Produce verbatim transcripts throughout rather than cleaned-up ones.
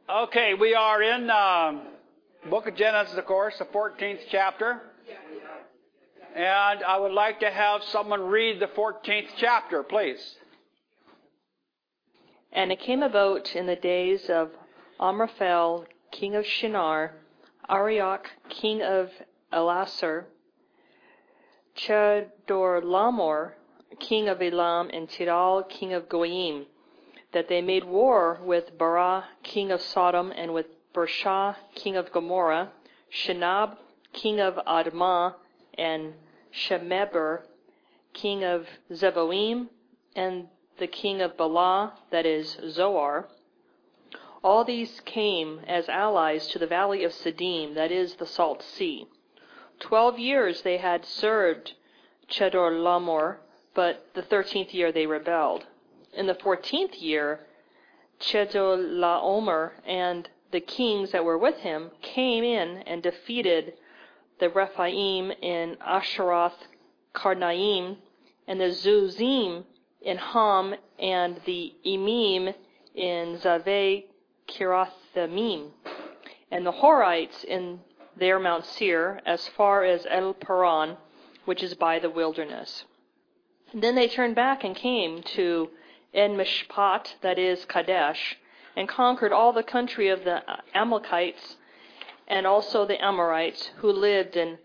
Okay, we are in um, Book of Genesis, of course, the fourteenth chapter. And I would like to have someone read the fourteenth chapter, please. And it came about in the days of Amraphel, king of Shinar, Arioch, king of Elasar, Chedorlaomer, king of Elam, and Tidal, king of Goyim, that they made war with Barah, king of Sodom, and with Bershah, king of Gomorrah, Shinab, king of Admah, and Shemeber, king of Zeboim, and the king of Bela, that is Zoar. All these came as allies to the valley of Siddim, that is the Salt Sea. Twelve years they had served Chedorlaomer, but the thirteenth year they rebelled. In the fourteenth year, Chedorlaomer and the kings that were with him came in and defeated the Rephaim in Asheroth Karnaim, and the Zuzim in Ham, and the Emim in Zaveh Kirathimim, and the Horites in their Mount Seir, as far as El Paran, which is by the wilderness. And then they turned back and came to En Mishpat, that is Kadesh, and conquered all the country of the Amalekites, and also the Amorites, who lived in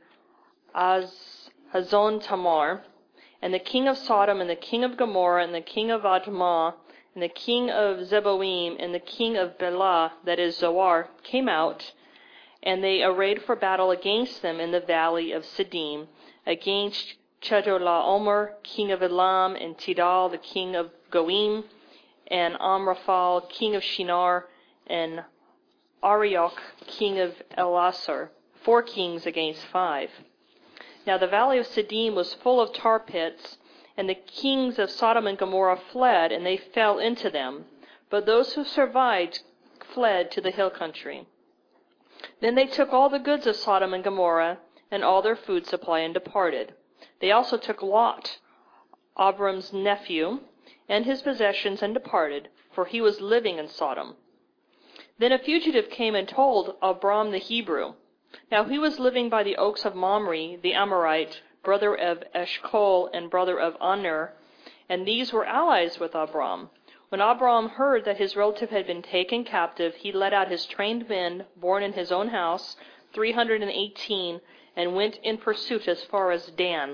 Az- Hazon Tamar. And the king of Sodom, and the king of Gomorrah, and the king of Admah, and the king of Zeboim, and the king of Bela, that is Zoar, came out, and they arrayed for battle against them in the valley of Siddim, against Chedorlaomer, king of Elam, and Tidal, the king of Goyim, and Amraphel, king of Shinar, and Arioch, king of Elasar, four kings against five. Now the valley of Siddim was full of tar pits, and the kings of Sodom and Gomorrah fled, and they fell into them. But those who survived fled to the hill country. Then they took all the goods of Sodom and Gomorrah, and all their food supply, and departed. They also took Lot, Abram's nephew, and his possessions, and departed, for he was living in Sodom. Then a fugitive came and told Abram the Hebrew. Now he was living by the oaks of Mamre, the Amorite, brother of Eshcol and brother of Aner, and these were allies with Abram. When Abram heard that his relative had been taken captive, he led out his trained men, born in his own house, three hundred and eighteen, and went in pursuit as far as Dan.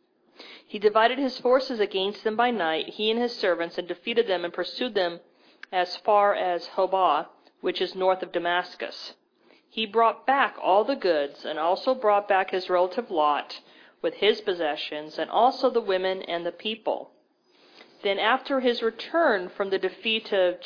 He divided his forces against them by night, he and his servants, and defeated them and pursued them as far as Hobah, which is north of Damascus. He brought back all the goods, and also brought back his relative Lot with his possessions, and also the women and the people. Then after his return from the defeat of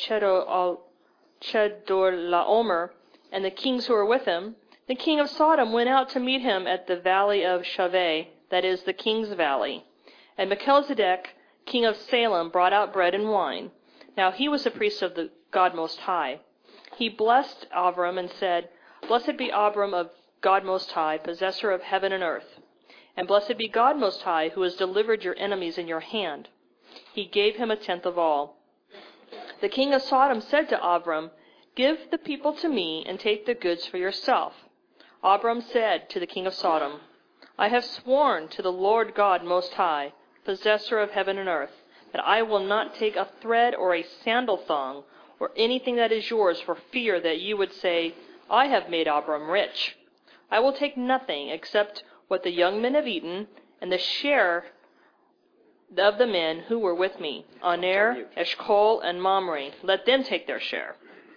Chedorlaomer and the kings who were with him, the king of Sodom went out to meet him at the valley of Shaveh, that is the king's valley. And Melchizedek, king of Salem, brought out bread and wine. Now he was the priest of the God Most High. He blessed Abram and said, Blessed be Abram of God Most High, possessor of heaven and earth. And blessed be God Most High, who has delivered your enemies in your hand. He gave him a tenth of all. The king of Sodom said to Abram, Give the people to me, and take the goods for yourself. Abram said to the king of Sodom, I have sworn to the Lord God Most High, possessor of heaven and earth, that I will not take a thread or a sandal thong or anything that is yours, for fear that you would say, I have made Abram rich. I will take nothing except what the young men have eaten, and the share of the men who were with me, Aner, Eshcol, and Mamre. Let them take their share.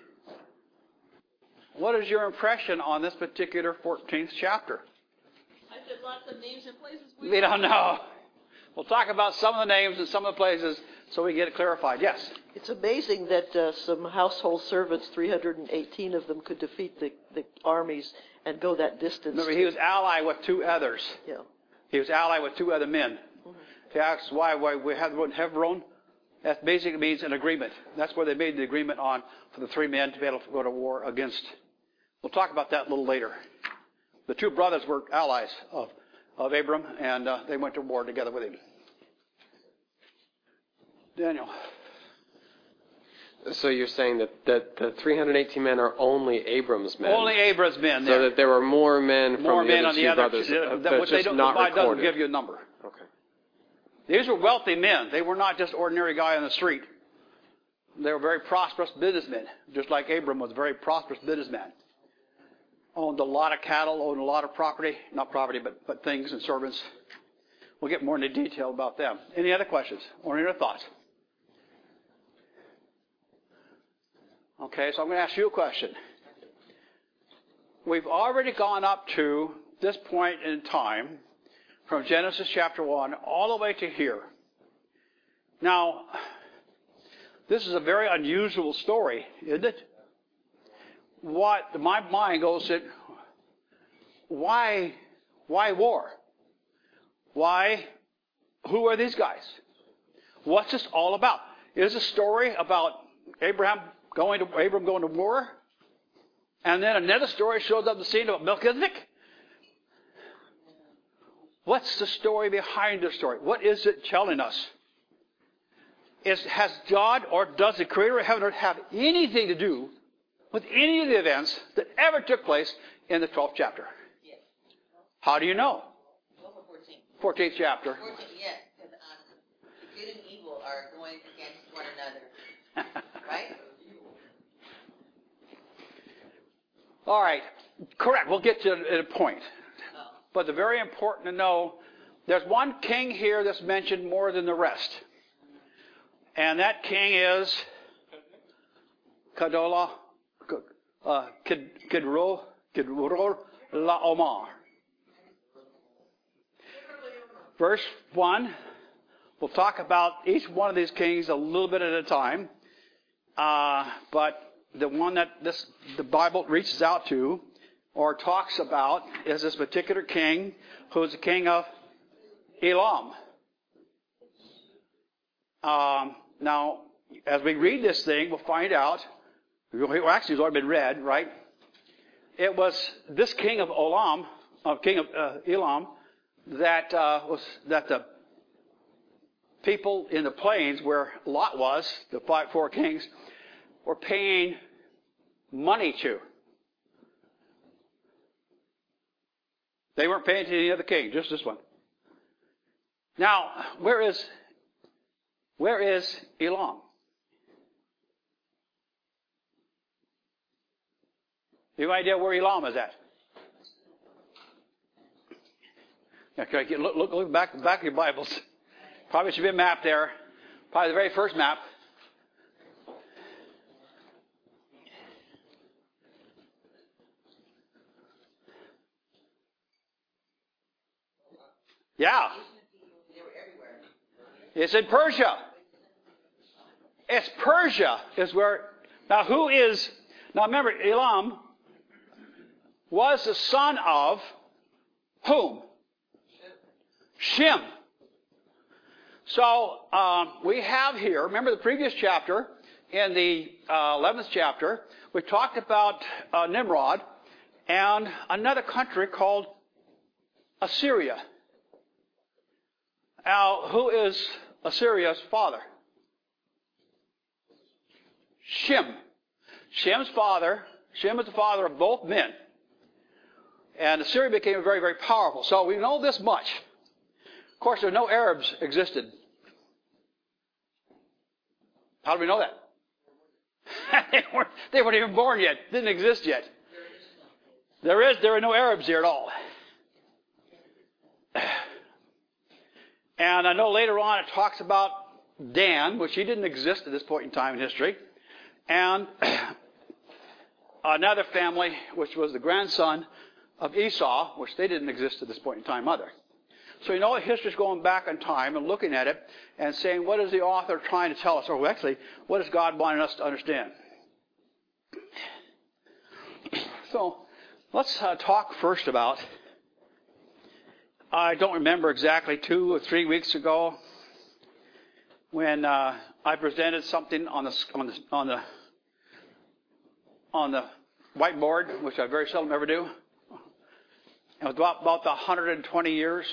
What is your impression on this particular fourteenth chapter? I said lots of names and places. We, we don't know. We'll talk about some of the names and some of the places so we get it clarified. Yes? It's amazing that uh, some household servants, three hundred eighteen of them, could defeat the, the armies and go that distance. Remember, he was allied with two others. Yeah. He was allied with two other men. Mm-hmm. He asks why, why we have Hebron. That basically means an agreement. That's where they made the agreement on for the three men to be able to go to war against. We'll talk about that a little later. The two brothers were allies of, of Abram, and uh, they went to war together with him. Daniel. So you're saying that, that the three hundred eighteen men are only Abram's men? Only Abram's men there. So that there were more men from more the men other on the two other, brothers, uh, uh, that, but what they just don't, not the Bible doesn't recorded. give you a number. Okay. These were wealthy men. They were not just ordinary guy on the street. They were very prosperous businessmen, just like Abram was a very prosperous businessman. Owned a lot of cattle, owned a lot of property, not property, but, but things and servants. We'll get more into detail about them. Any other questions or any other thoughts? Okay, so I'm going to ask you a question. We've already gone up to this point in time, from Genesis chapter one all the way to here. Now, this is a very unusual story, isn't it? What my mind goes to, why, why war? Why, who are these guys? What's this all about? Is this a story about Abraham going to Abram going to war? And then another story shows up the scene about Melchizedek? What's the story behind the story? What is it telling us? Is, has God or does the Creator of heaven and earth have anything to do with any of the events that ever took place in the twelfth chapter? Yes. How do you know? fourteen. fourteenth chapter. fourteen, yes, because um, good and evil are going against one another. Right? All right. Correct. We'll get to a point. Oh. But the very important to know, there's one king here that's mentioned more than the rest. And that king is Kadola, uh, Kidro, Kidro Laomar. Verse one, we'll talk about each one of these kings a little bit at a time. Uh, but the one that this the Bible reaches out to or talks about is this particular king who's the king of Elam. Um, now, as we read this thing, we'll find out, well, actually it's already been read, right? It was this king of Elam, uh, king of uh, Elam, that uh, was that the people in the plains where Lot was, the five, four kings, were paying money to. They weren't paying to any other king, just this one. Now, where is where is Elam? You have any idea where Elam is at? Okay, look, look, look back, back of your Bibles. Probably should be a map there. Probably the very first map. Yeah. It's in Persia. It's Persia is where, now who is, now remember, Elam was the son of whom? Shem. So um, we have here, remember the previous chapter, in the uh, eleventh chapter, we talked about uh, Nimrod and another country called Assyria. Now, who is Assyria's father? Shem. Shem's father, Shem is the father of both men. And Assyria became very, very powerful. So we know this much. Of course, there were no Arabs existed. How do we know that? they, weren't, they weren't even born yet. Didn't exist yet. There is, there are no Arabs here at all. And I know later on it talks about Dan, which he didn't exist at this point in time in history. And another family, which was the grandson of Esau, which they didn't exist at this point in time either. So you know history's going back in time and looking at it and saying, what is the author trying to tell us? Or actually, what is God wanting us to understand? So let's uh, talk first about, I don't remember exactly, two or three weeks ago when uh, I presented something on the on the on the on the whiteboard, which I very seldom ever do. It was about, about the one hundred twenty years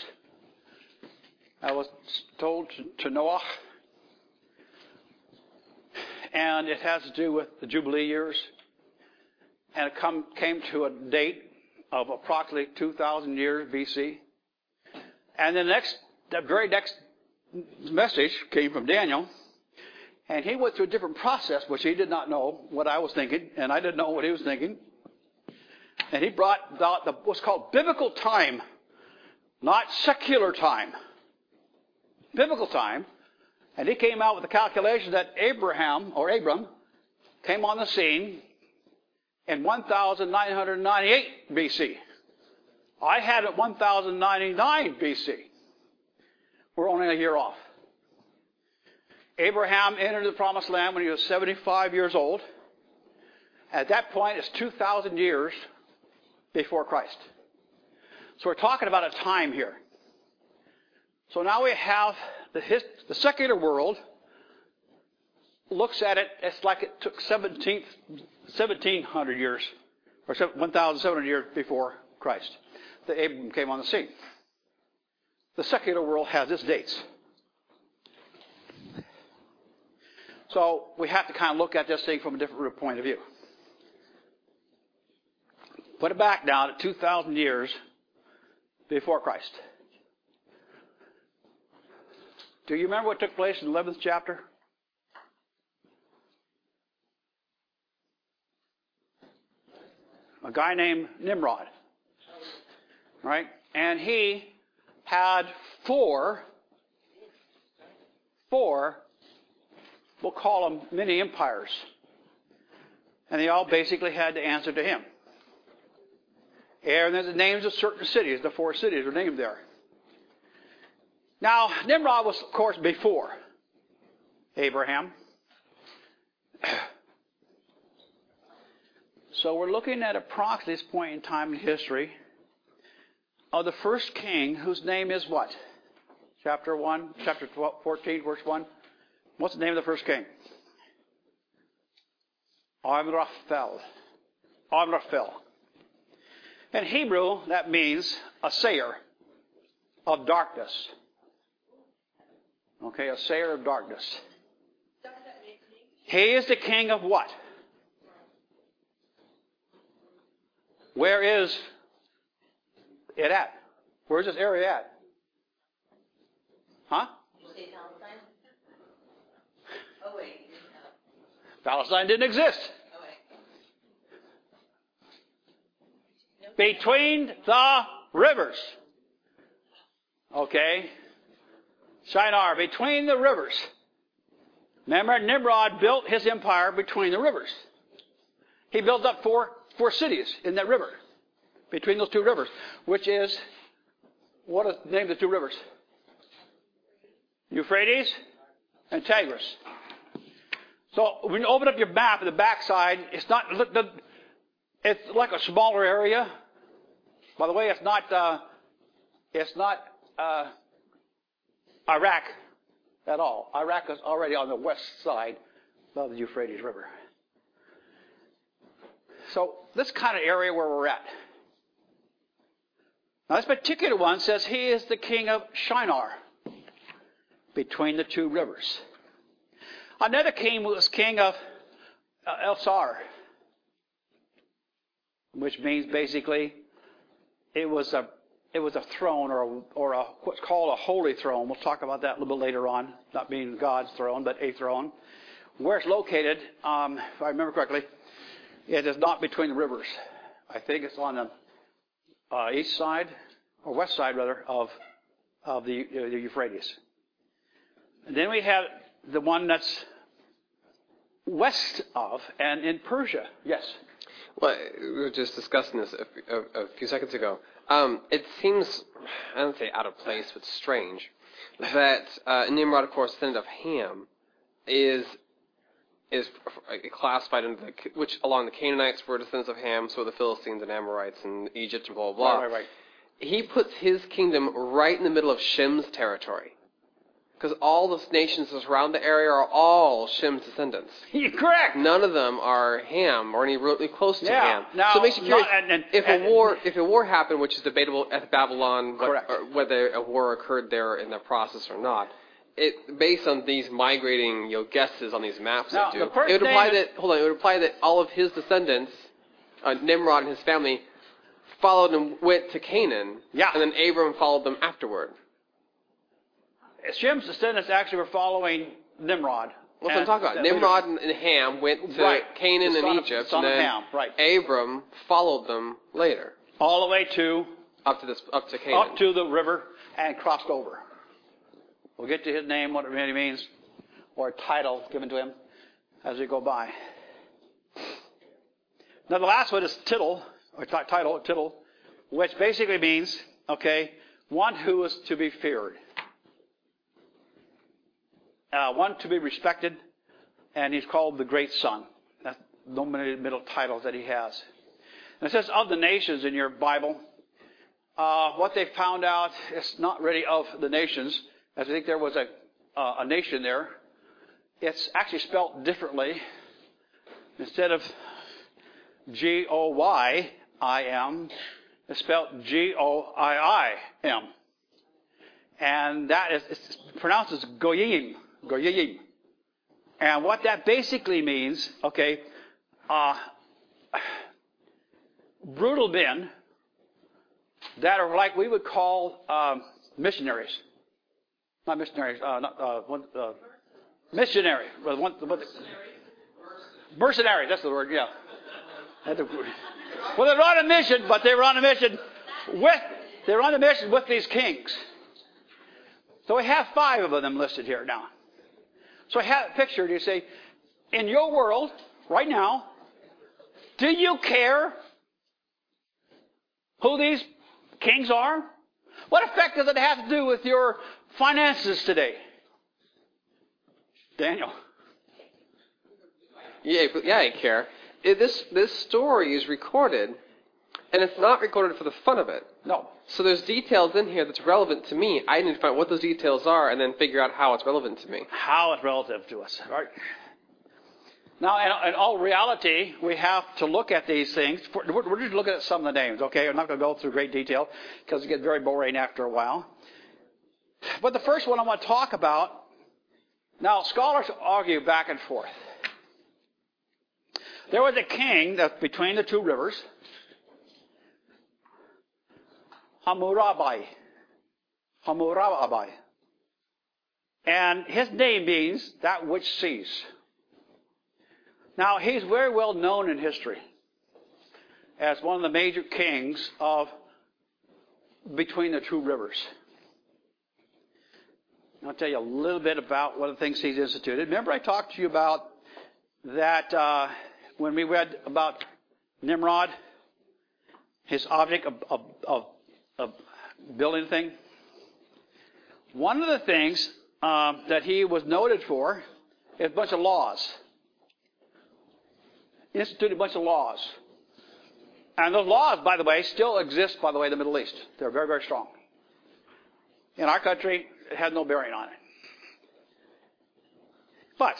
I was told to, to Noah. and it has to do with the Jubilee years. And it come, came to a date of approximately two thousand years B C. And the next, the very next message came from Daniel, and he went through a different process, which he did not know what I was thinking, and I didn't know what he was thinking. And he brought out the, what's called biblical time, not secular time. Biblical time. And he came out with the calculation that Abraham, or Abram, came on the scene in one thousand nine hundred ninety-eight B C. I had it one thousand ninety-nine B C. We're only a year off. Abraham entered the promised land when he was seventy-five years old. At that point, it's two thousand years before Christ. So we're talking about a time here. So now we have the, his, the secular world looks at it, it's like it took seventeen hundred years, or one thousand seven hundred years before Christ, that Abram came on the scene. The secular world has its dates. So we have to kind of look at this thing from a different point of view. Put it back now to two thousand years before Christ. Do you remember what took place in the eleventh chapter? A guy named Nimrod. Right? And he had four, four, we'll call them mini empires. And they all basically had to answer to him. And then the names of certain cities, the four cities are named there. Now, Nimrod was, of course, before Abraham. So we're looking at approximately this point in time in history of the first king, whose name is what? Chapter one, chapter twelve, fourteen, verse one. What's the name of the first king? Amraphel. Amraphel. In Hebrew, that means a sayer of darkness. Okay, a sayer of darkness. He is the king of what? Where is it at? Where's this area at? Huh? You say Palestine? Oh, wait. Palestine didn't exist. Oh, wait. Between the rivers. Okay? Shinar, between the rivers. Remember, Nimrod built his empire between the rivers. He built up four, four cities in that river. Between those two rivers. Which is, what is the name of the two rivers? Euphrates and Tigris. So when you open up your map at the backside, it's not, it's like a smaller area. By the way, it's not, uh, it's not uh, Iraq at all. Iraq is already on the west side of the Euphrates River. So this kind of area where we're at. Now this particular one says he is the king of Shinar, between the two rivers. Another king was king of uh, Elsar, which means basically it was a it was a throne or a, or a what's called a holy throne. We'll talk about that a little bit later on, not being God's throne, but a throne. Where it's located, um, if I remember correctly, it is not between the rivers. I think it's on the uh, east side, or west side rather, of of the, uh, the Euphrates. And then we have the one that's west of and in Persia. Yes? Well, we were just discussing this a, a, a few seconds ago. Um, it seems, I don't say out of place, but strange, that uh, Nimrod, of course, descendant of Ham, is is classified into the, which along the Canaanites were descendants of Ham, so the Philistines and Amorites and Egypt and blah, blah, blah. Right, right, right. He puts his kingdom right in the middle of Shem's territory. Because all the nations that surround the area are all Shem's descendants. You're correct. None of them are Ham or any really close to Yeah. Ham. Now, so it makes you curious, not, and, and, if and, a war if a war happened, which is debatable at Babylon, what, Correct. or whether a war occurred there in the process or not, it based on these migrating, you know, guesses on these maps Now, they do, the first it would imply name is- that hold on, it would imply that all of his descendants, uh, Nimrod and his family, followed and went to Canaan, Yeah. and then Abram followed them afterward. Shem's descendants actually were following Nimrod. What's what I'm And talking about? that Nimrod leader. and, and Ham went to Right. Canaan The son and of- Egypt, son and of then Ham, right. Abram followed them later All the way to up to this up to Canaan. up to the river and crossed over. We'll get to his name, what it really means, or a title given to him as we go by. Now the last one is tittle, or t- title, tittle, which basically means, okay, one who is to be feared. Uh, one to be respected, and he's called the Great Son. That's the middle titles that he has. And it says of the nations in your Bible. Uh, what they found out is not really of the nations, as I think there was a uh, a nation there. It's actually spelled differently. Instead of G O Y I M, it's spelled G O I I M. And that is it's pronounced as Goyim. Goyim. And what that basically means, okay, uh, brutal men that are like we would call um, missionaries. Not missionaries, uh, not, uh, one, uh, missionary. One, one, mercenary, that's the word, yeah. Well, they're on a mission, but they were on a mission with, they were on a mission with these kings. So we have five of them listed here now. So I have pictured, you say, in your world, right now, do you care who these kings are? What effect does it have to do with your finances today? Daniel. Yeah, but yeah, I care. It, this this story is recorded, and it's not recorded for the fun of it. No. So there's details in here that's relevant to me. I need to find out what those details are, and then figure out how it's relevant to me. How it's relative to us, right? Now, in, in all reality, we have to look at these things. We're, we're just looking at some of the names, okay? I'm not going to go through great detail because it gets very boring after a while. But the first one I want to talk about, now scholars argue back and forth. There was a king that's between the two rivers, Hammurabi. Hammurabi. And his name means that which sees. Now, he's very well known in history as one of the major kings of between the two rivers. I'll tell you a little bit about one of the things he's instituted. Remember I talked to you about that uh, when we read about Nimrod, his object of, of, of, of building thing? One of the things um, that he was noted for is a bunch of laws. He instituted a bunch of laws. And those laws, by the way, still exist, by the way, in the Middle East. They're very, very strong. In our country, it has no bearing on it. But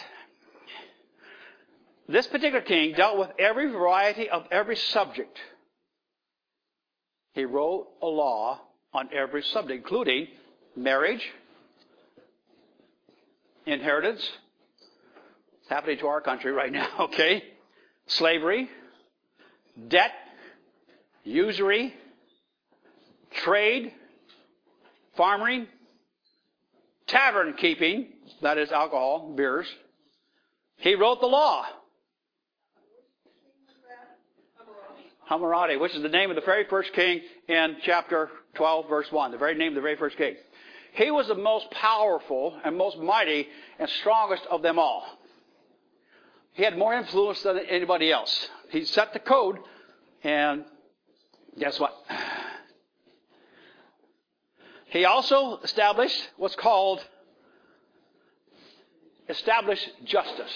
this particular king dealt with every variety of every subject. He wrote a law on every subject, including marriage, inheritance. It's happening to our country right now, okay? Slavery, debt, usury, trade, farming, tavern keeping, that is alcohol, beers. He wrote the law. Hammurabi, which is the name of the very first king in chapter twelve, verse one. The very name of the very first king. He was the most powerful and most mighty and strongest of them all. He had more influence than anybody else. He set the code, and guess what? He also established what's called established justice.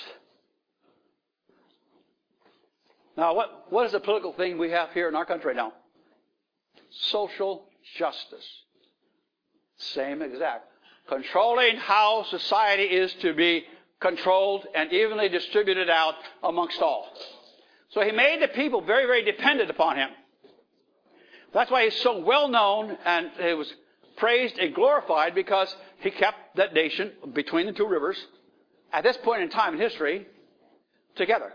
Now, what, what is the political thing we have here in our country now? Social justice. Same exact. Controlling how society is to be controlled and evenly distributed out amongst all. So he made the people very, very dependent upon him. That's why he's so well known, and it was praised and glorified because he kept that nation between the two rivers at this point in time in history together.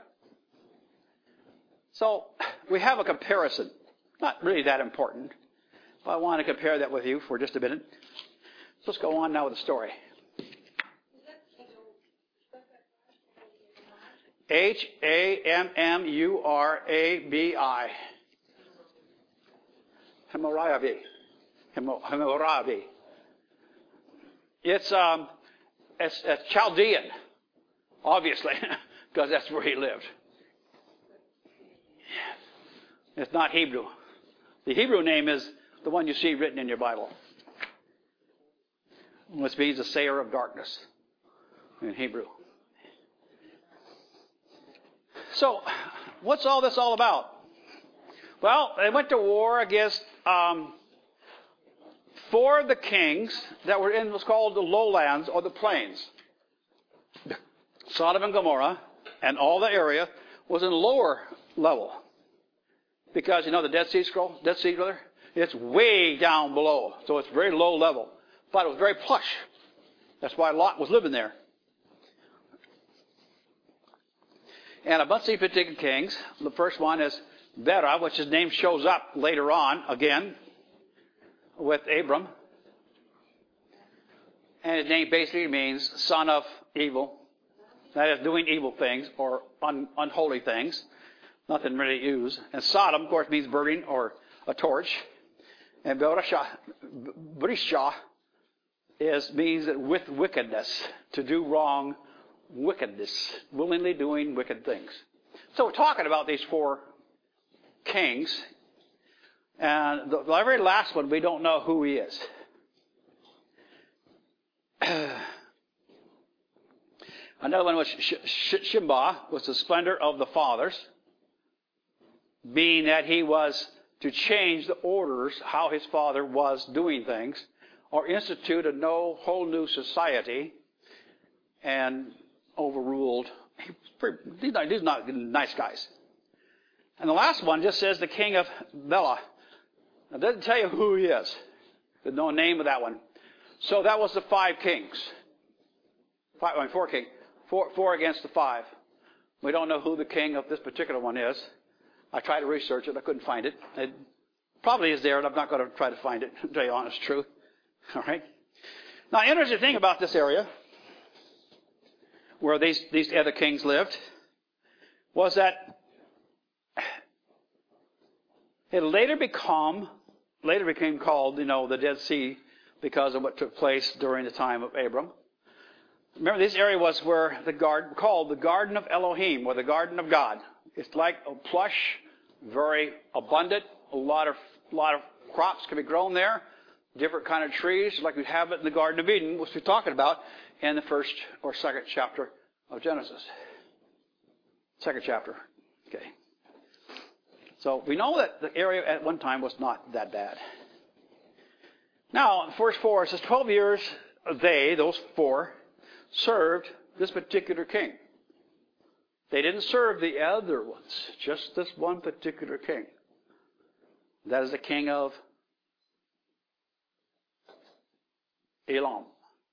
So we have a comparison. Not really that important, but I want to compare that with you for just a minute. So let's go on now with the story. H A M M U R A B I. Hammurabi. Hammurabi. It's, um, it's, it's Chaldean, obviously, because that's where he lived. It's not Hebrew. The Hebrew name is the one you see written in your Bible, which means the sayer of darkness in Hebrew. So, what's all this all about? Well, they went to war against um, four of the kings that were in what's called the lowlands or the plains. Sodom and Gomorrah and all the area was in lower level. Because, you know, the Dead Sea Scroll, Dead Sea brother, it's way down below. So it's very low level. But it was very plush. That's why Lot was living there. And a bunch of particular kings. The first one is Bera, which his name shows up later on, again, with Abram. And his name basically means son of evil. That is, doing evil things or un- unholy things. Nothing really to use. And Sodom, of course, means burning or a torch. And Berisha, Berisha is means that with wickedness, to do wrong, wickedness, willingly doing wicked things. So we're talking about these four kings, and the, the very last one, we don't know who he is. Another one was Sh- Sh- Shimba, was the splendor of the fathers, being that he was to change the orders, how his father was doing things, or institute a no, whole new society, and overruled. Pretty, these, are, these are not nice guys. And the last one just says the king of Bela. It doesn't tell you who he is. There's no name of that one. So that was the five kings. Five, I mean, four kings. Four, four against the five. We don't know who the king of this particular one is. I tried to research it. I couldn't find it. It probably is there, and I'm not going to try to find it, to tell you the honest truth. All right? Now, interesting thing about this area, where these, these other kings lived, was that it later become, later became called, you know, the Dead Sea because of what took place during the time of Abram. Remember, this area was where the garden, called the Garden of Elohim, or the Garden of God. It's like a plush, very abundant, a lot of, lot of crops can be grown there, different kind of trees, like we have it in the Garden of Eden, which we're talking about in the first or second chapter of Genesis. Second chapter. Okay. So we know that the area at one time was not that bad. Now, verse four, it says, twelve years they, those four, served this particular king. They didn't serve the other ones, just this one particular king. That is the king of Elam.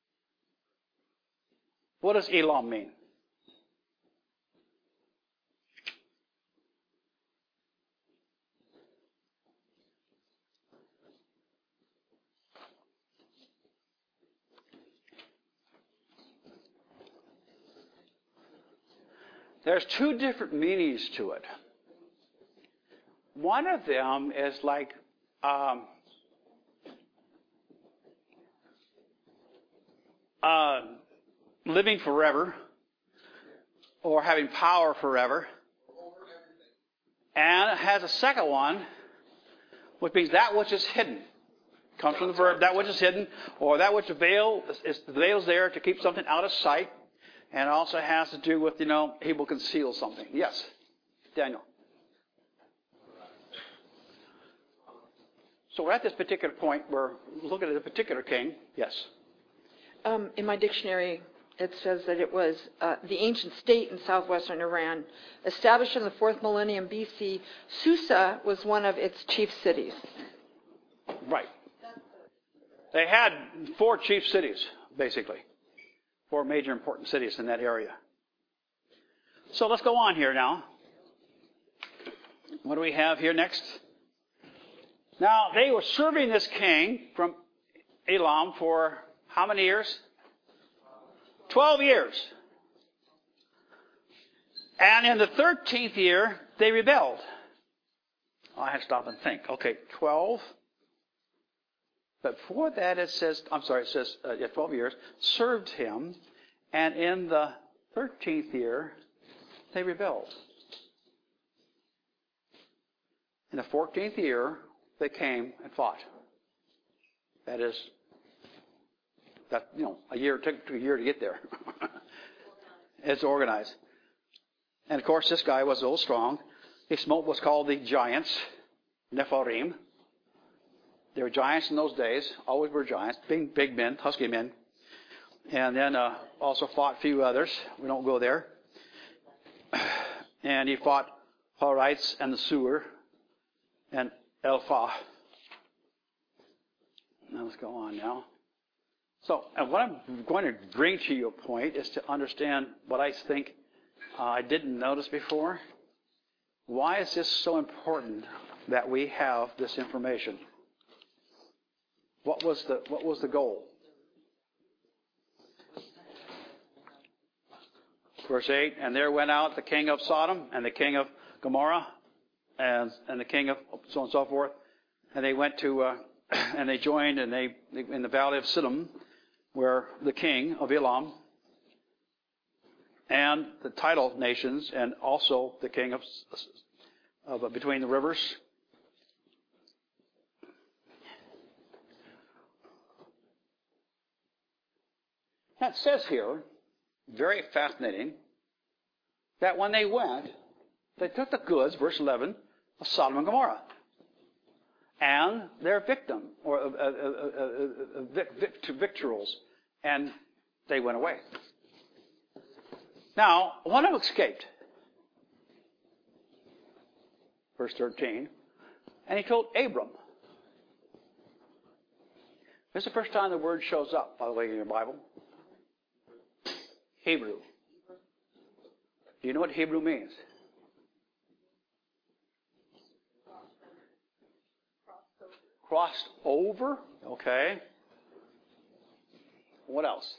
What does Elam mean? There's two different meanings to it. One of them is like um, uh, living forever or having power forever. And it has a second one, which means that which is hidden. Comes from the verb, that which is hidden, or that which veil is the veil's there to keep something out of sight. And it also has to do with, you know, he will conceal something. Yes, Daniel. So we're at this particular point where we're looking at a particular king. Yes. Um, in my dictionary, it says that it was uh, the ancient state in southwestern Iran. Established in the fourth millennium B C, Susa was one of its chief cities. Right. They had four chief cities, basically. Four major important cities in that area. So let's go on here now. What do we have here next? Now, they were serving this king from Elam for how many years? Twelve years. And in the thirteenth year, they rebelled. Oh, I had to stop and think. Okay, twelve. But before that, it says, I'm sorry, it says uh, yeah, twelve years, served him. And in the thirteenth year, they rebelled. In the fourteenth year, they came and fought. That is, that you know, a year, it took a year to get there. It's organized. And of course, this guy was a little strong. He smote what's called the giants, Nephilim. They were giants in those days, always were giants, big, big men, husky men. And then uh, also fought a few others. We don't go there. And he fought Horites and the Sewer and Elphah. Now let's go on now. So, and what I'm going to bring to you a point is to understand what I think uh, I didn't notice before. Why is this so important that we have this information? What was the what was the goal? Verse eight, and there went out the king of Sodom and the king of Gomorrah and and the king of so on and so forth, and they went to uh, and they joined and they in the valley of Siddim, where the king of Elam and the tidal nations and also the king of, of between the rivers. That says here, very fascinating, that when they went, they took the goods, verse eleven, of Sodom and Gomorrah, and their victim, or uh, uh, uh, uh, vic, vic, victuals, and they went away. Now, one of them escaped. Verse thirteen, and he told Abram. This is the first time the word shows up, by the way, in your Bible. Hebrew. Do you know what Hebrew means? Crossed over. Okay. What else?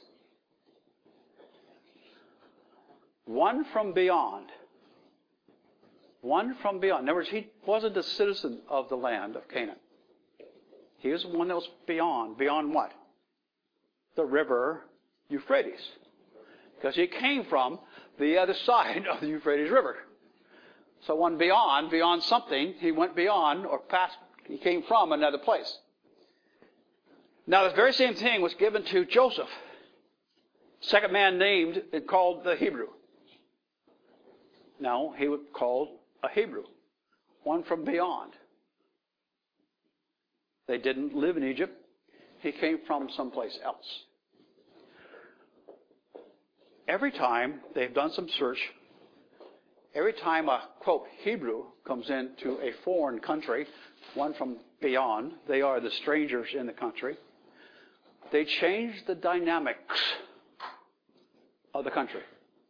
One from beyond. One from beyond. In other words, he wasn't a citizen of the land of Canaan. He was one that was beyond. Beyond what? The river Euphrates. Because he came from the other side of the Euphrates River. So one beyond, beyond something, he went beyond or past, he came from another place. Now the very same thing was given to Joseph. Second man named and called the Hebrew. No, he was called a Hebrew. One from beyond. They didn't live in Egypt. He came from someplace else. Every time they've done some search, every time a, quote, Hebrew comes into a foreign country, one from beyond, they are the strangers in the country, they change the dynamics of the country.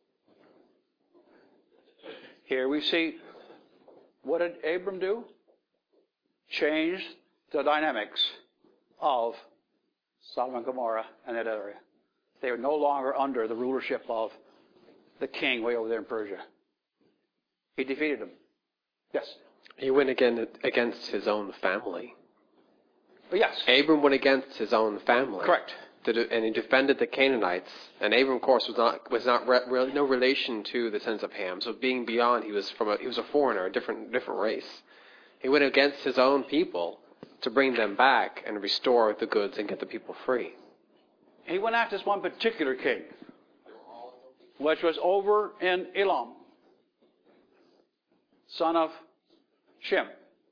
Here we see, what did Abram do? Change the dynamics of Sodom and Gomorrah and that area. They were no longer under the rulership of the king way over there in Persia. He defeated them. Yes? He went again against his own family. Yes. Abram went against his own family. Correct. And he defended the Canaanites. And Abram, of course, was not was not re- really no relation to the sons of Ham. So being beyond, he was from a he was a foreigner, a different different race. He went against his own people to bring them back and restore the goods and get the people free. He went after this one particular king, which was over in Elam, son of Shem.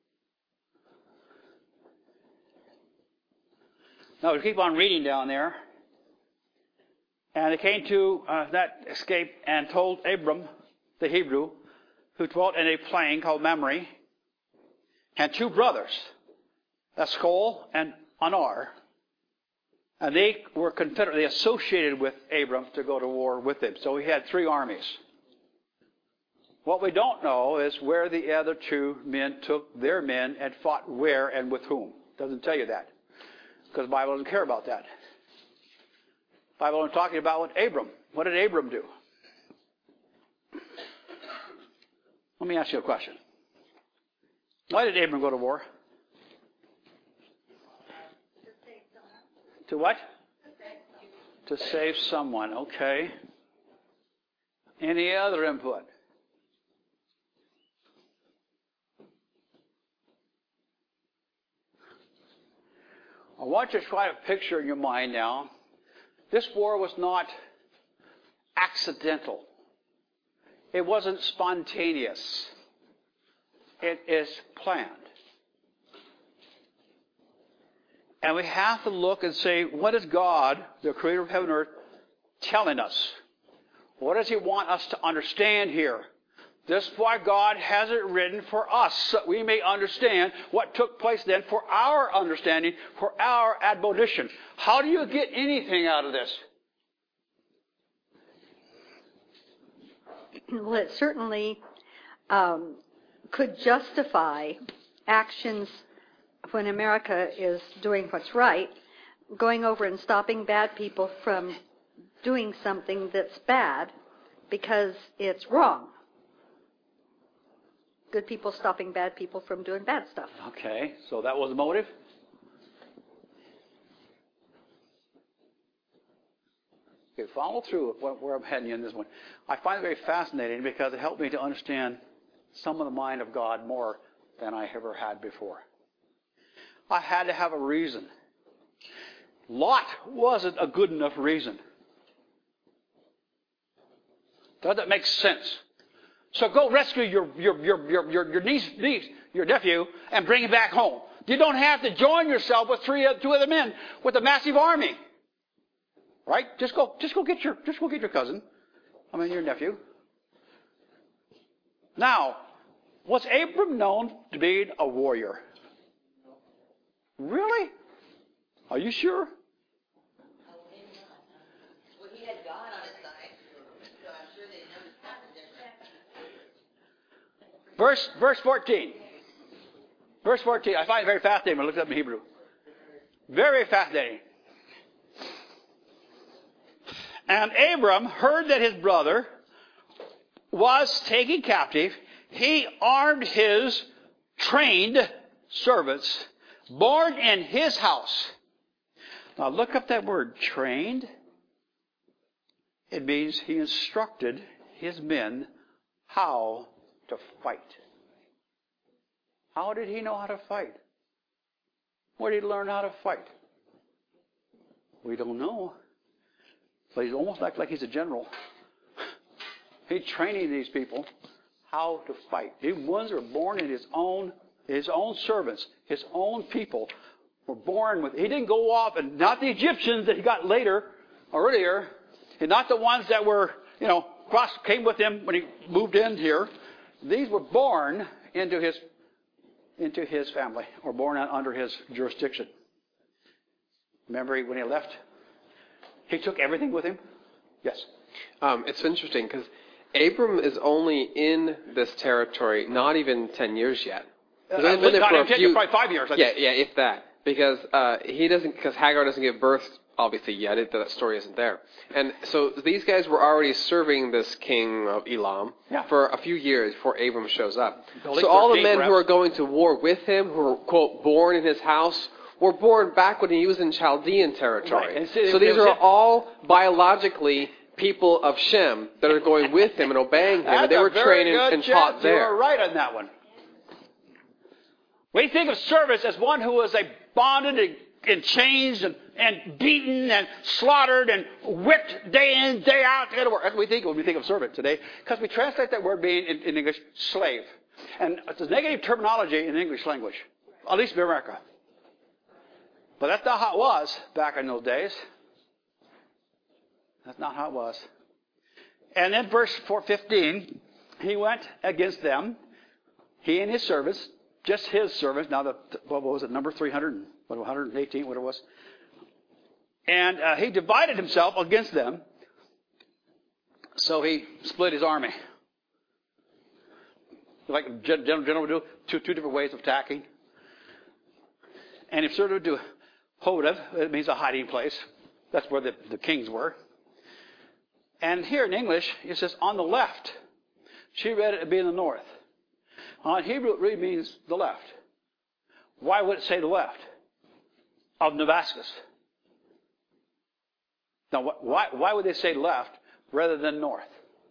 Now we keep on reading down there. And it came to uh, that escape and told Abram, the Hebrew, who dwelt in a plain called Mamre, and two brothers, Eshcol and Aner, And they were confederate, they associated with Abram to go to war with him. So he had three armies. What we don't know is where the other two men took their men and fought where and with whom. Doesn't tell you that. Because the Bible doesn't care about that. The Bible is talking about what Abram. What did Abram do? Let me ask you a question. Why did Abram go to war? To what? To save someone. Okay. Any other input? I want you to try to picture in your mind now. This war was not accidental. It wasn't spontaneous. It is planned. And we have to look and say, what is God, the creator of heaven and earth, telling us? What does he want us to understand here? This is why God has it written for us, so we may understand what took place then for our understanding, for our admonition. How do you get anything out of this? Well, it certainly um, could justify actions when America is doing what's right, going over and stopping bad people from doing something that's bad because it's wrong. Good people stopping bad people from doing bad stuff. Okay, so that was the motive? Okay, follow through with where I'm heading in this one. I find it very fascinating because it helped me to understand some of the mind of God more than I ever had before. I had to have a reason. Lot wasn't a good enough reason. Does that make sense? So go rescue your your your your your, your niece, niece, your nephew, and bring him back home. You don't have to join yourself with three, two other men with a massive army, right? Just go, just go get your, just go get your cousin. I mean your nephew. Now, was Abram known to be a warrior? Really? Are you sure? Well, he had God on his side, so I'm sure they know his path is different. Verse, verse fourteen. Verse fourteen. I find it very fascinating when I look it up in Hebrew. Very fascinating. And Abram heard that his brother was taken captive. He armed his trained servants, born in his house. Now look up that word, trained. It means he instructed his men how to fight. How did he know how to fight? Where did he learn how to fight? We don't know. But he's almost like, like he's a general. He's training these people how to fight. These ones are born in his own his own servants, his own people were born with. He didn't go off, and not the Egyptians that he got later, or earlier, and not the ones that were, you know, cross came with him when he moved in here. These were born into his into his family, or born under his jurisdiction. Remember when he left, he took everything with him. Yes. Um, it's interesting because Abram is only in this territory not even ten years yet. He's Uh, only been there not for a even ten, few, probably five years. I yeah, think. yeah, if that, because uh, he doesn't, because Hagar doesn't give birth, obviously yet. It, that story isn't there, and so these guys were already serving this king of Elam Yeah. for a few years before Abram shows up. Only So all the thirteen men who perhaps. are going to war with him, who are quote born in his house, were born back when he was in Chaldean territory. Right. And so So it these was are it. all biologically people of Shem that are going with him and obeying him, That's and they were a very trained good and chance taught You there. were right on that one. We think of service as one who was a bonded and, and chained and, and beaten and slaughtered and whipped day in, day out. That's what we think when we think of servant today, because we translate that word being in, in English slave, and it's a negative terminology in the English language, at least in America. But that's not how it was back in those days. That's not how it was. And then verse four fifteen, he went against them, he and his servants, just his servants. Now, the, what was it, number three hundred, what, one hundred eighteen, what it was? And uh, he divided himself against them. So he split his army. Like general, general would do, two, two different ways of attacking. And if sort of do Hodev, it means a hiding place. That's where the, the kings were. And here in English, it says on the left. She read it to be in the north. On Hebrew, it really means the left. Why would it say the left? Of Damascus. Now, why, why would they say left rather than north?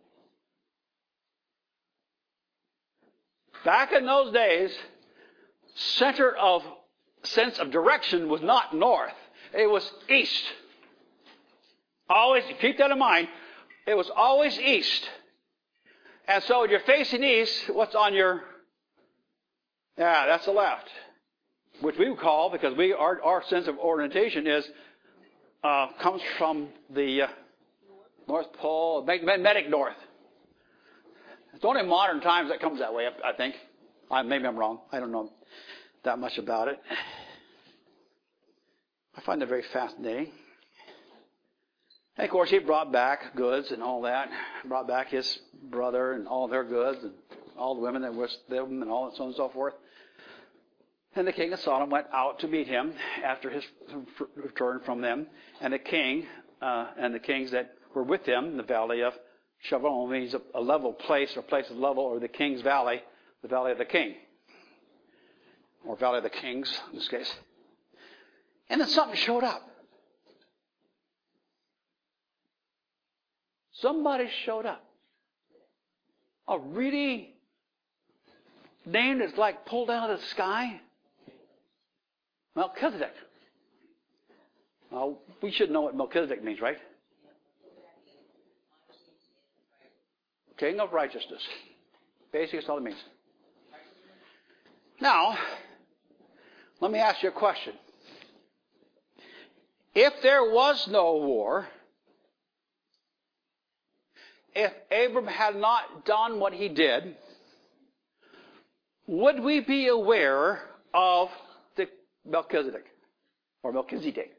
Back in those days, center of sense of direction was not north. It was east. Always, keep that in mind, it was always east. And so if you're facing east, what's on your... Yeah, that's the left. Which we would call, because we our, our sense of orientation is uh, comes from the uh, North Pole, magnetic north. It's only in modern times that comes that way, I think. I, maybe I'm wrong. I don't know that much about it. I find it very fascinating. And of course, he brought back goods and all that. Brought back his brother and all their goods and all the women that were with them and all that so on and so forth. And the king of Sodom went out to meet him after his return from them. And the king uh, and the kings that were with him in the valley of Shavon means a, a level place or place of level, or the king's valley, the valley of the king. Or valley of the kings in this case. And then something showed up. Somebody showed up. A really name that's like pulled out of the sky. Melchizedek. Well, we should know what Melchizedek means, right? King of righteousness. Basically, that's all it means. Now, let me ask you a question. If there was no war, if Abram had not done what he did, would we be aware of the Melchizedek or Melchizedek?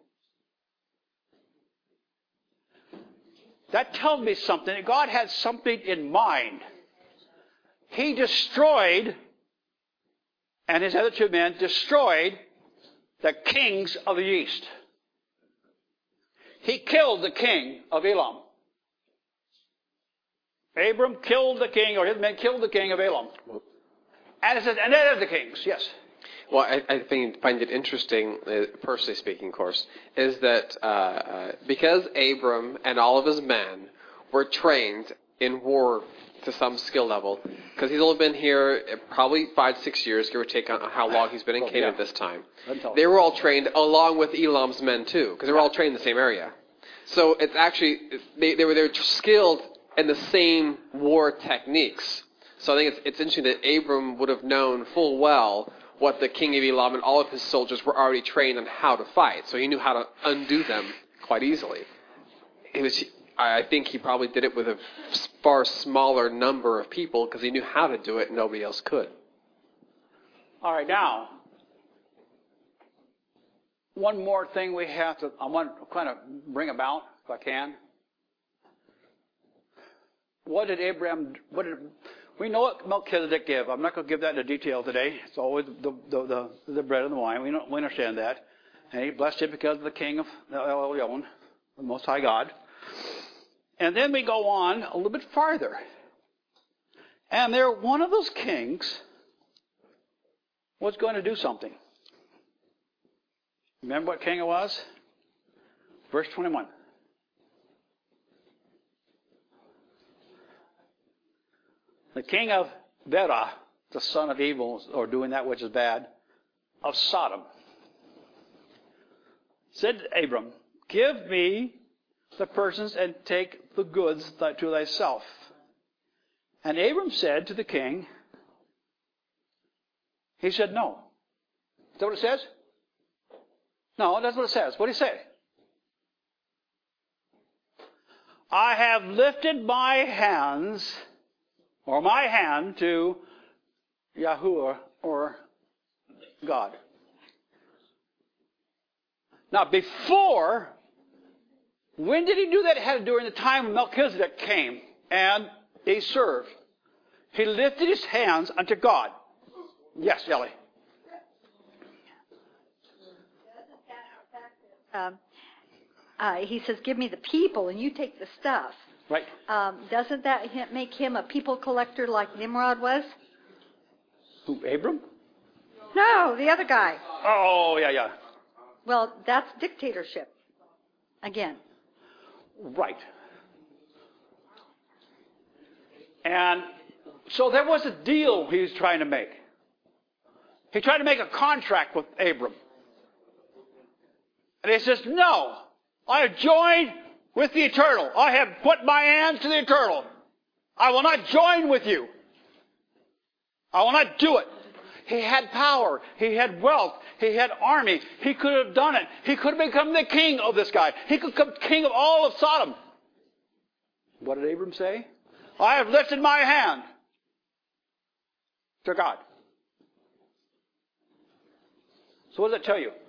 That tells me something. God had something in mind. He destroyed, and his other two men destroyed the kings of the east. He killed the king of Elam. Abram killed the king, or his men killed the king of Elam. And it says, and that is the kings, yes. Well, I, I think, find it interesting, uh, personally speaking, of course, is that uh, uh, because Abram and all of his men were trained in war to some skill level, because he's only been here probably five, six years, give or take on how long he's been in Canaan this time. They were all trained along with Elam's men too, because they were all trained in the same area. So it's actually, they, they were they were skilled in the same war techniques. So I think it's, it's interesting that Abram would have known full well what the king of Elam and all of his soldiers were already trained on how to fight. So he knew how to undo them quite easily. It was, I think he probably did it with a far smaller number of people because he knew how to do it and nobody else could. All right, now, one more thing we have to, I want to kind of bring about, if I can. What did Abraham, what did, we know what Melchizedek gave. I'm not going to give that into detail today. It's always the, the, the, the bread and the wine. We, know, we understand that. And he blessed him because of the king of El Elyon, the Most High God. And then we go on a little bit farther. And there, one of those kings was going to do something. Remember what king it was? Verse twenty-one. The king of Bera, the son of evil, or doing that which is bad, of Sodom, said to Abram, give me the persons and take the goods to thyself. And Abram said to the king, he said no. Is that what it says? No, that's what it says. What did he say? I have lifted my hands, or my hand to Yahuwah, or God. Now, before When did he do that? It had during the time when Melchizedek came and he served. He lifted his hands unto God. Yes, Ellie. Um, uh, he says, give me the people and you take the stuff. Right. Um, doesn't that make him a people collector like Nimrod was? Who, Abram? No, the other guy. Oh, yeah, yeah. Well, that's dictatorship. Again. Right. And so there was a deal he was trying to make. He tried to make a contract with Abram. And he says, no, I have joined with the eternal. I have put my hands to the eternal. I will not join with you. I will not do it. He had power. He had wealth. He had army. He could have done it. He could have become the king of this guy. He could become king of all of Sodom. What did Abram say? I have lifted my hand to God. So what does that tell you?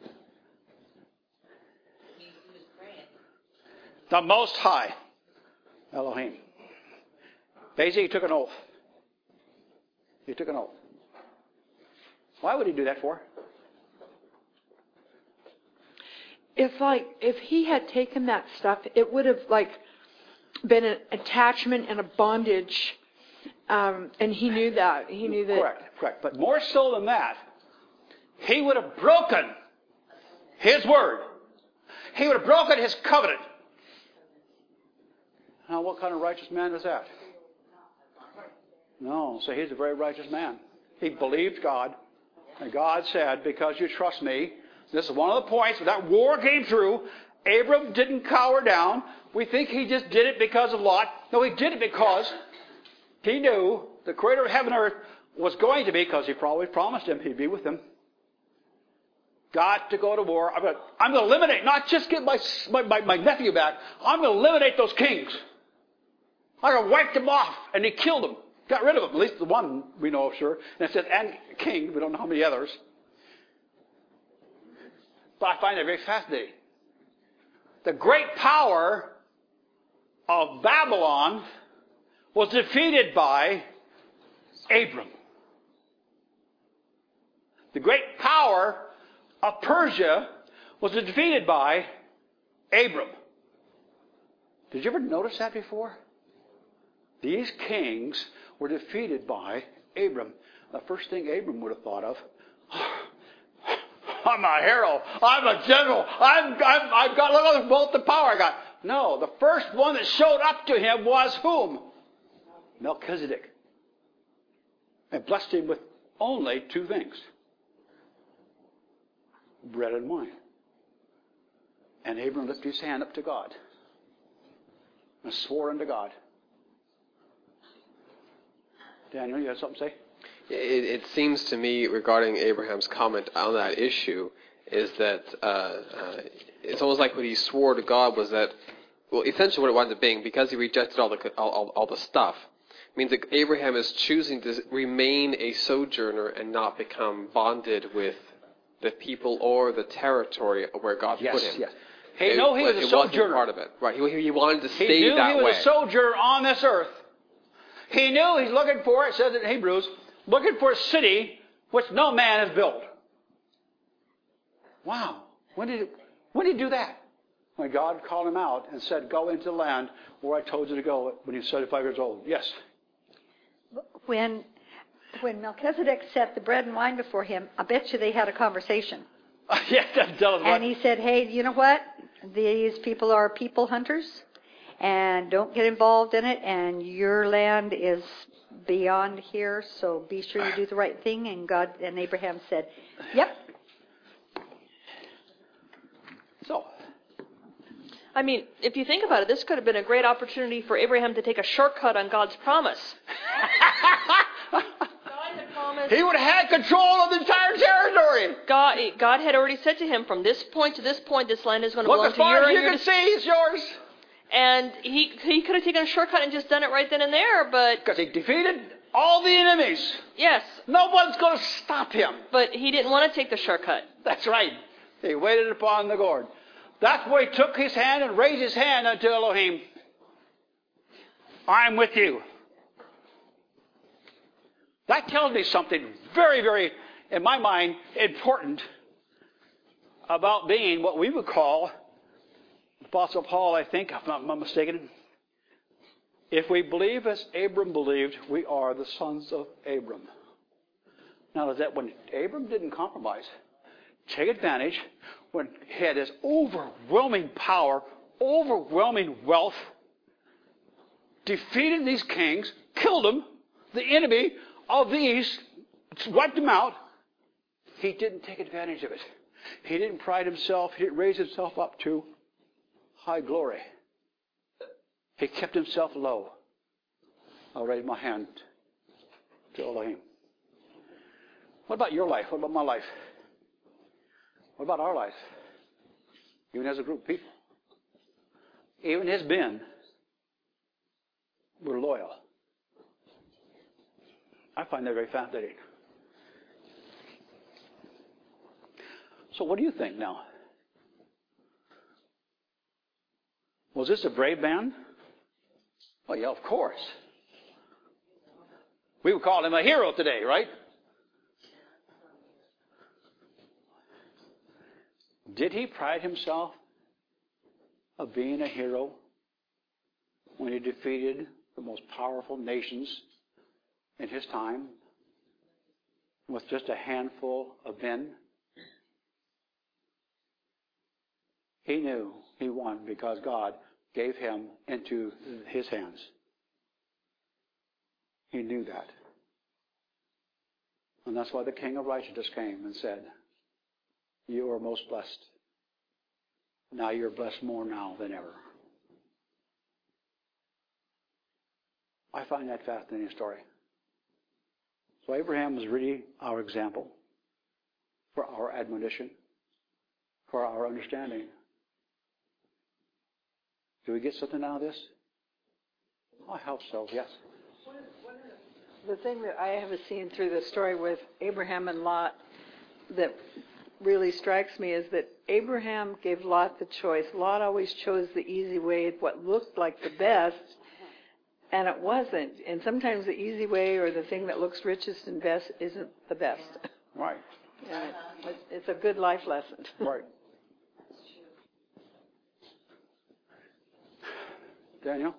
The Most High, Elohim. Basically, he took an oath. He took an oath. Why would he do that for? If like if he had taken that stuff, it would have like been an attachment and a bondage, um, and he knew that. He knew that. Correct, correct. But more so than that, he would have broken his word. He would have broken his covenant. Now, what kind of righteous man is that? No, so he's a very righteous man. He believed God. And God said, because you trust me, this is one of the points where that war came through. Abram didn't cower down. We think he just did it because of Lot. No, he did it because he knew the creator of heaven and earth was going to be, because he probably promised him he'd be with him. Got to go to war. I'm going to, I'm going to eliminate, not just get my, my, my nephew back. I'm going to eliminate those kings. I'm going to wipe them off. And he killed them. Got rid of them. At least the one we know of, sure. And it says, and king. We don't know how many others. But I find it very fascinating. The great power of Babylon was defeated by Abram. The great power of Persia was defeated by Abram. Did you ever notice that before? These kings were defeated by Abram. The first thing Abram would have thought of, oh, I'm a hero. I'm a general. I'm, I'm, I've got, look at both the power I got. No, the first one that showed up to him was whom? Melchizedek. And blessed him with only two things. Bread and wine. And Abram lifted his hand up to God and swore unto God. Daniel, you have something to say? It, it seems to me, regarding Abraham's comment on that issue, is that uh, uh, it's almost like what he swore to God was that, well, essentially what it winds up being, because he rejected all the all, all, all the stuff, means that Abraham is choosing to remain a sojourner and not become bonded with the people or the territory where God yes, put him. Yes. He knew he was a it sojourner. Wasn't part of it. Right. He, he wanted to stay he knew that he was way. a sojourner on this earth. He knew he's looking for, it says in Hebrews, looking for a city which no man has built. Wow. When did, when did he do that? When God called him out and said, go into the land where I told you to go when he was seventy-five years old. Yes. When, when Melchizedek set the bread and wine before him, I bet you they had a conversation. Yes, that does. And he said, hey, you know what? These people are people hunters. And don't get involved in it, and your land is beyond here, so be sure you do the right thing. And God and Abraham said, yep. So, I mean, if you think about it, this could have been a great opportunity for Abraham to take a shortcut on God's promise. God had promised. He would have had control of the entire territory. God, God had already said to him, from this point to this point, this land is going to Look, belong as to you. far as and you your can see, it's yours. And he he could have taken a shortcut and just done it right then and there, but... Because he defeated all the enemies. Yes. No one's going to stop him. But he didn't want to take the shortcut. That's right. He waited upon the Lord. That's where he took his hand and raised his hand unto Elohim. I'm with you. That tells me something very, very, in my mind, important about being what we would call, Apostle Paul, I think, if I'm not mistaken, if we believe as Abram believed, we are the sons of Abram. Now, is that when Abram didn't compromise, take advantage, when he had this overwhelming power, overwhelming wealth, defeated these kings, killed them, the enemy of the east, wiped them out, he didn't take advantage of it. He didn't pride himself. He didn't raise himself up to high glory. He kept himself low. I'll raise my hand to Elohim. What about your life? What about my life? What about our life? Even as a group of people. Even as men, we're loyal. I find that very fascinating. So what do you think now? Was this a brave man? Oh, yeah, of course. We would call him a hero today, right? Did he pride himself of being a hero when he defeated the most powerful nations in his time with just a handful of men? He knew he won because God gave him into his hands. He knew that. And that's why the King of Righteousness came and said, you are most blessed. Now you're blessed more now than ever. I find that fascinating story. So Abraham was really our example for our admonition, for our understanding. Do we get something out of this? I hope so, yes. The thing that I have seen through the story with Abraham and Lot that really strikes me is that Abraham gave Lot the choice. Lot always chose the easy way, what looked like the best, and it wasn't. And sometimes the easy way or the thing that looks richest and best isn't the best. Right. And it, it's a good life lesson. Right. Daniel?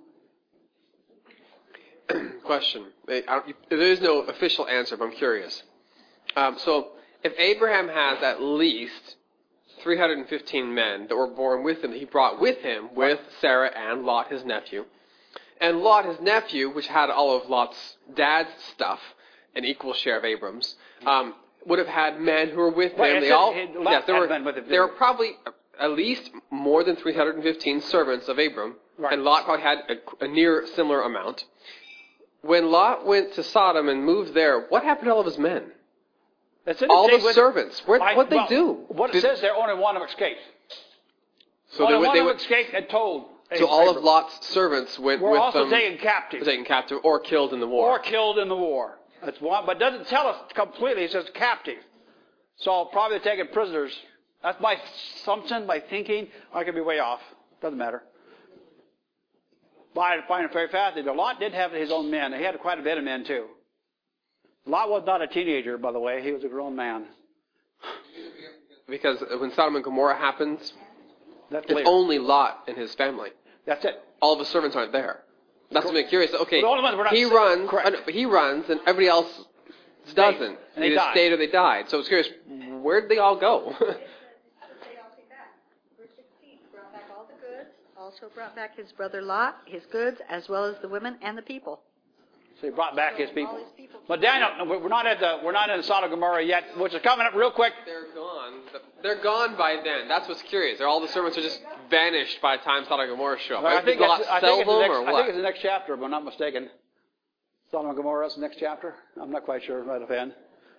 Question. There is no official answer, but I'm curious. Um, so, if Abraham has at least three hundred fifteen men that were born with him, that he brought with him, with Sarah and Lot, his nephew, and Lot, his nephew, which had all of Lot's dad's stuff, an equal share of Abram's, um, would have had men who were with him. Right, they said, all, it, yes, there were, men with him, there were probably at least more than three hundred fifteen servants of Abram, right. And Lot probably had a, a near similar amount. When Lot went to Sodom and moved there, what happened to all of his men? All the servants. Where, what'd they well, do? What it Did, says there, only one of them escaped. So only they, one they of them would, escaped and told. So all of Lot's servants went were with also them. taken captive. Were taken captive or killed in the war. Or killed in the war. That's one, but it doesn't tell us completely. It says captive. So probably taken prisoners. That's my assumption, my thinking. I could be way off. Doesn't matter. But I find it very fascinating. Lot did have his own men. He had quite a bit of men too. Lot was not a teenager, by the way. He was a grown man. Because when Sodom and Gomorrah happens, That's it's later. only Lot and his family. That's it. All of his servants aren't there. That's what makes me curious. Okay, Well, the only ones we're not he saying- runs, correct. uh, no, but he runs, and everybody else doesn't. And they they just died. stayed or they died. So it's curious, where did they all go? They all came back. Verse sixteen, brought back all the goods, also brought back his brother Lot, his goods, as well as the women and the people. So he brought back his people. All his people. But Daniel, no, we're not at the we're not in Sodom and Gomorrah yet, which is coming up real quick. They're gone. They're gone by then. That's what's curious. All the servants are just vanished by the time Sodom and Gomorrah show up. I think, Did Lot it's, I, sell think it's the them next, or I what? think it's the next chapter, if I'm not mistaken. Sodom and Gomorrah is the next chapter. I'm not quite sure right offhand.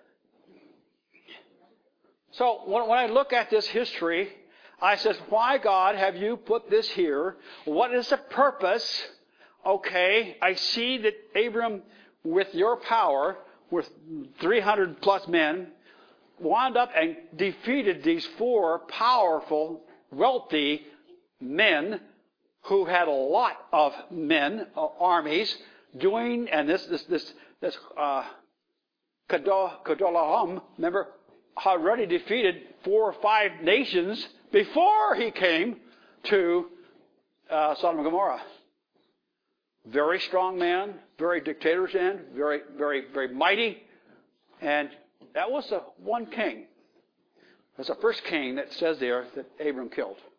So when, when I look at this history, I says, why, God, have you put this here? What is the purpose? Okay, I see that Abram, with your power, with three hundred plus men, wound up and defeated these four powerful wealthy men who had a lot of men, uh, armies, doing, and this, this, this, this, uh, Kedorlaomer, remember, had already defeated four or five nations before he came to uh, Sodom and Gomorrah. Very strong man, very dictator's man, very, very, very mighty. And that was the one king. That's the first king that says there that Abram killed.